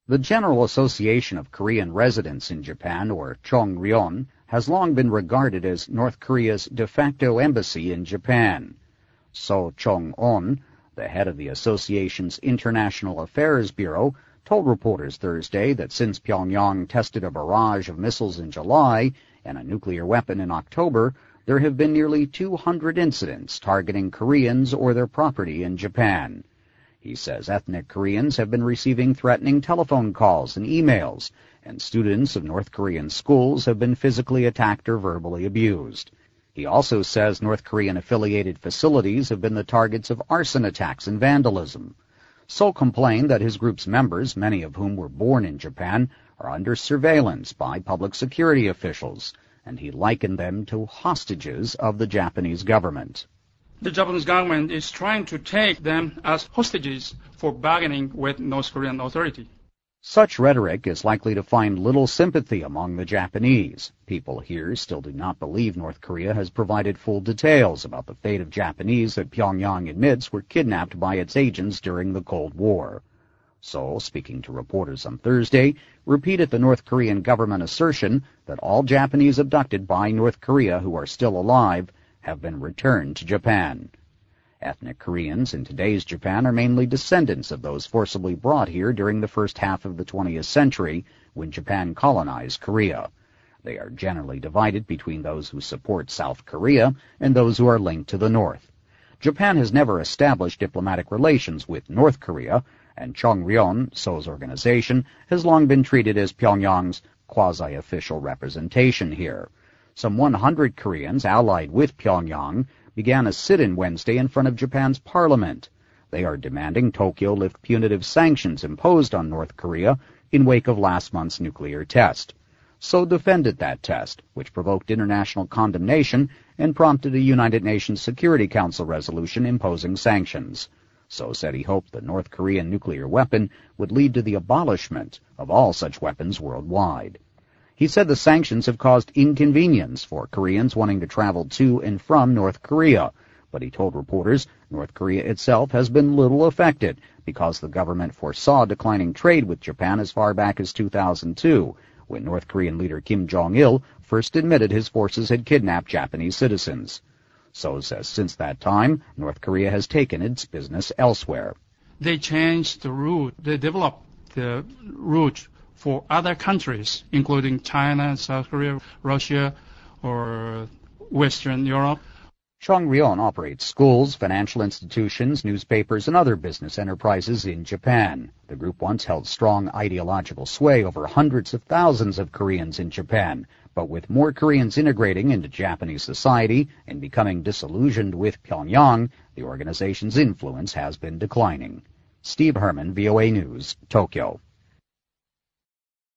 The General Association of Korean Residents in Japan, or Chongryon, has long been regarded as North Korea's de facto embassy in Japan. So Chong-on, the head of the association's International Affairs Bureau, told reporters Thursday that since Pyongyang tested a barrage of missiles in July and a nuclear weapon in October, there have been nearly 200 incidents targeting Koreans or their property in Japan. He says ethnic Koreans have been receiving threatening telephone calls and emails, and students of North Korean schools have been physically attacked or verbally abused. He also says North Korean-affiliated facilities have been the targets of arson attacks and vandalism. So complained that his group's members, many of whom were born in Japan, are under surveillance by public security officials, and he likened them to hostages of the Japanese government. The Japanese government is trying to take them as hostages for bargaining with North Korean authority. Such rhetoric is likely to find little sympathy among the Japanese. People here still do not believe North Korea has provided full details about the fate of Japanese that Pyongyang admits were kidnapped by its agents during the Cold War. Seoul, speaking to reporters on Thursday, repeated the North Korean government assertion that all Japanese abducted by North Korea who are still alive have been returned to Japan. Ethnic Koreans in today's Japan are mainly descendants of those forcibly brought here during the first half of the 20th century when Japan colonized Korea. They are generally divided between those who support South Korea and those who are linked to the North. Japan has never established diplomatic relations with North Korea, and Chongryon, Seoul's organization, has long been treated as Pyongyang's quasi-official representation here. Some 100 Koreans allied with Pyongyang began a sit-in Wednesday in front of Japan's parliament. They are demanding Tokyo lift punitive sanctions imposed on North Korea in wake of last month's nuclear test. So defended that test, which provoked international condemnation and prompted a United Nations Security Council resolution imposing sanctions. So said he hoped the North Korean nuclear weapon would lead to the abolishment of all such weapons worldwide. He said the sanctions have caused inconvenience for Koreans wanting to travel to and from North Korea, but he told reporters North Korea itself has been little affected because the government foresaw declining trade with Japan as far back as 2002, when North Korean leader Kim Jong-il first admitted his forces had kidnapped Japanese citizens. So says since that time, North Korea has taken its business elsewhere. They changed the route. They developed the route for other countries, including China, South Korea, Russia, or Western Europe. Chongryon operates schools, financial institutions, newspapers, and other business enterprises in Japan. The group once held strong ideological sway over hundreds of thousands of Koreans in Japan, but with more Koreans integrating into Japanese society and becoming disillusioned with Pyongyang, the organization's influence has been declining. Steve Herman, VOA News, Tokyo.